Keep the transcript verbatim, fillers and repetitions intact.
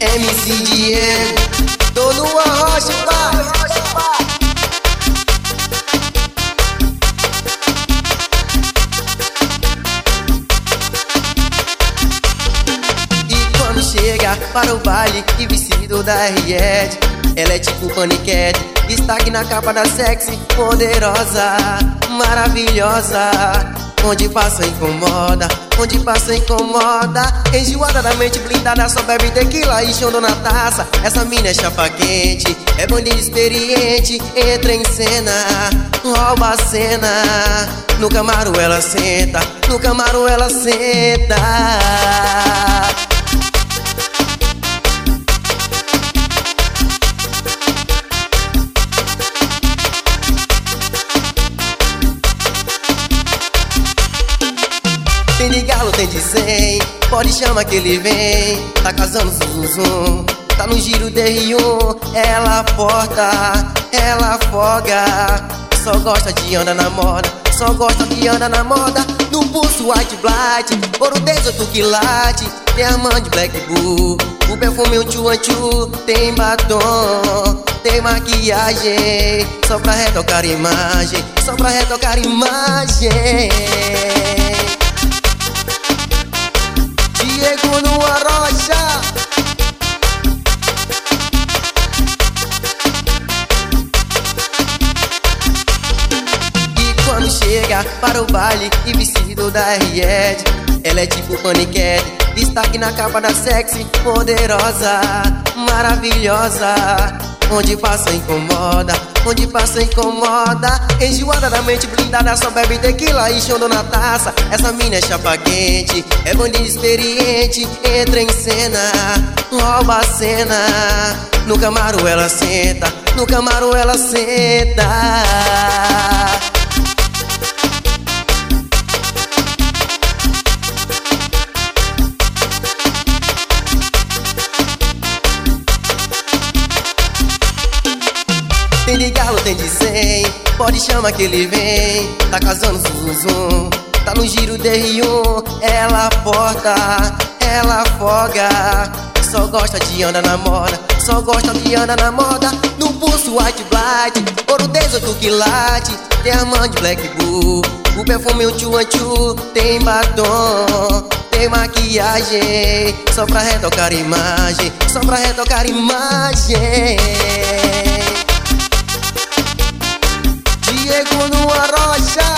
M C Diego, tô no arrocha, pai. E quando chega para o baile e vestido da R Ed, ela é tipo paniquete, destaque na capa da sexy, poderosa, maravilhosa. Onde passa incomoda, onde passa incomoda. Enjoada da mente blindada, só bebe tequila e chondo na taça. Essa mina é chapa quente, é bandida experiente. Entra em cena, rouba a cena. No Camaro ela senta, no Camaro ela senta. Tem de galo, tem de cem, pode chamar que ele vem. Tá casando zum zum, tá no giro D R um. Ela porta, ela afoga. Só gosta de andar na moda, só gosta de andar na moda. No pulso white blight, ouro dezoito quilates. Tem a mão de Black Bull, o perfume um tchu tchu. Tem batom, tem maquiagem, só pra retocar imagem, só pra retocar imagem. Diego no arrocha. E quando chega para o baile e vestido da R Ed, ela é tipo paniquete, destaque na capa da sexy, poderosa, maravilhosa. Onde passa incomoda, onde passa incomoda. Enjoada da mente blindada, só bebe tequila e chondo na taça. Essa mina é chapa quente, é bandida experiente. Entra em cena, rouba a cena. No Camaro ela senta, no Camaro ela senta. Tem de galo, tem de cem, pode chamar que ele vem. Tá casando zum zum, tá no giro D R um. Ela porta, ela afoga. Só gosta de andar na moda, só gosta de andar na moda. No pulso white blight, ouro dezoito quilates. Tem a mão de Black Bull, o perfume um tchu tchu. Tem batom, tem maquiagem, só pra retocar imagem, só pra retocar imagem. Diego no arrocha.